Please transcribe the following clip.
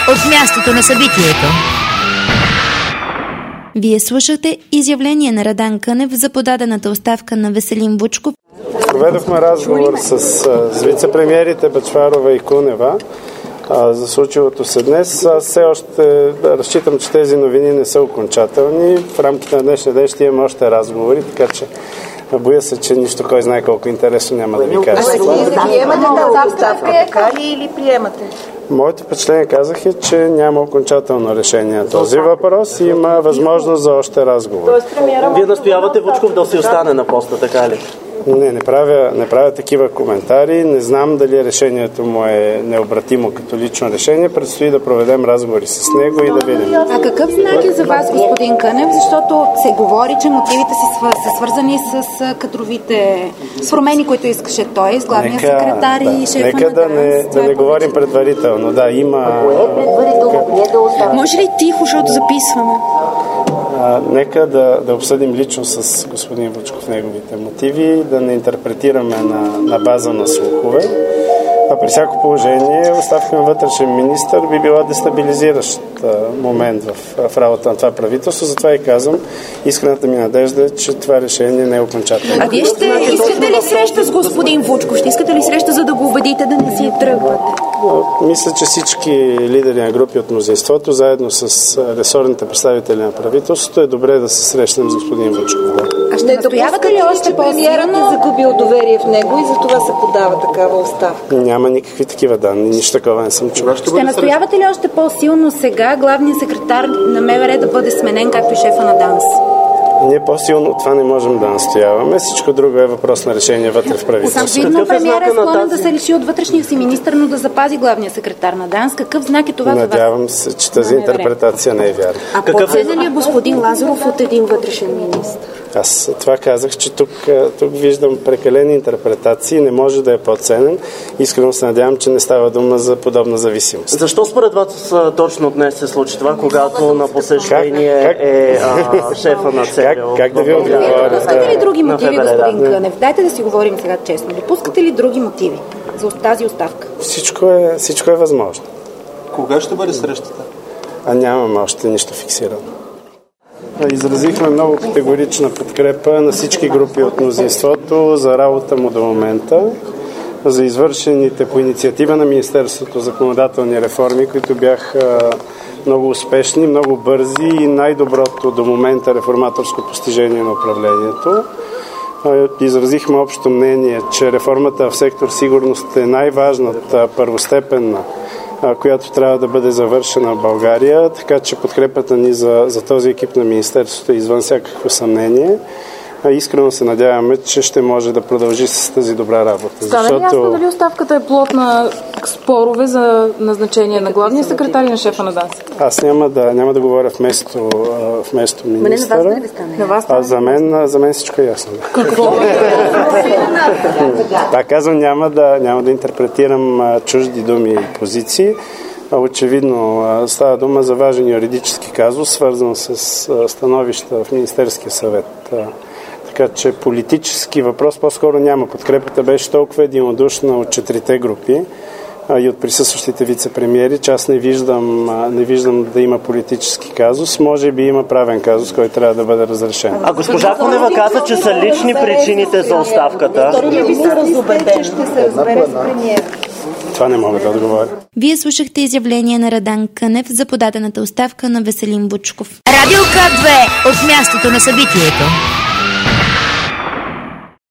от мястото на събитието. Вие слушате изявление на Радан Кънев за подадената оставка на Веселин Вучков. Проведохме разговор с вице-премиерите Бъчварова и Кунева за случилото се днес. Аз все още разчитам, че тези новини не са окончателни. В рамките на днешния ден ще имаме още разговори, така че боя се, че нищо кой знае колко интересно няма да ви кажа. Приемате тази оставка, така ли, или приемате? Моето впечатление, казах, е, че няма окончателно решение на този въпрос и има възможност за още разговор. Вие настоявате Вучков да си остане на поста, така ли? Не правя такива коментари. Не знам дали решението му е необратимо като лично решение. Предстои да проведем разговори с него и да видим. А какъв знак е за вас, господин Кънев? Защото се говори, че мотивите са свързани с кадровите промени, които искаше той, с главния секретар и шефа нека на ДАНС. да не говорим предварително. Да, има... Може ли тихо, защото записваме? Нека да обсъдим лично с господин Вучков неговите мотиви, да не интерпретираме на база на слухове. А при всяко положение оставка на вътрешен министър би била дестабилизиращ момент в работа на това правителство. Затова и казвам, искрената ми надежда е, че това решение не е окончателно. А вие ще искате ли среща с господин Вучков? Ще искате ли среща, за да го убедите да не си тръгвате? Мисля, че всички лидери на групи от мнозинството, заедно с ресорните представители на правителството, е добре да се срещнем с господин Вучков. Да. А ще настоявате ли още премиерът е загубил доверие в него и затова се подава такава оставка? Няма никакви такива данни, нищо такова не съм чул. Ще настоявате ли още по-силно сега главният секретар на МВР да бъде сменен, както и шефа на ДАНС? Ние по-силно това не можем да настояваме. Всичко друго е въпрос на решение вътре в правителството. Очевидно премиерът е склонен да се лиши от вътрешния си министър, но да запази главния секретар на ДАНС. Какъв знак е това за вас? Надявам се, че тази интерпретация не е вярна. А подценен ли е господин Лазаров от един вътрешен министър? Аз това казах, че тук виждам прекалени интерпретации, не може да е по-ценен. Искрено се надявам, че не става дума за подобна зависимост. Защо според вас точно днес се случи това, когато на посещение е шефа на ЦРУ? Как да ви отговоря? Допускате ли други мотиви, господин Кънев? Дайте да си говорим сега честно. Допускате ли други мотиви за тази оставка? Всичко е възможно. Кога ще бъде срещата? Нямаме още нищо фиксирано. Изразихме много категорична подкрепа на всички групи от мнозинството за работа му до момента, за извършените по инициатива на Министерството законодателни реформи, които бяха много успешни, много бързи и най-доброто до момента реформаторско постижение на управлението. Изразихме общо мнение, че реформата в сектор сигурност е най-важната, първостепенна, която трябва да бъде завършена в България, така че подкрепата ни за този екип на Министерството е извън всякакво съмнение. Искрено се надяваме, че ще може да продължи с тази добра работа. Стана ли ясно дали оставката е плод на спорове за назначение на главния секретар и на шефа на ДАНС? Аз няма да говоря вместо министъра. За мен всичко е ясно. Какво? Да, казвам, няма да интерпретирам чужди думи и позиции. Очевидно става дума за важен юридически казус, свързан с становища в Министерския съвет. Така че политически въпрос по-скоро няма. Подкрепата беше толкова единодушна от 4-те групи и от присъстващите вице-премиери, че аз не виждам да има политически казус. Може би има правен казус, който трябва да бъде разрешен. А госпожа Кунева каза, че са лични причините за оставката. Втория ви се разубеден, ще се разбере с премиера. Това не мога да отговоря. Вие слушахте изявление на Радан Кънев за подадената оставка на Веселин Вучков. Радио К2 от мястото на събитието.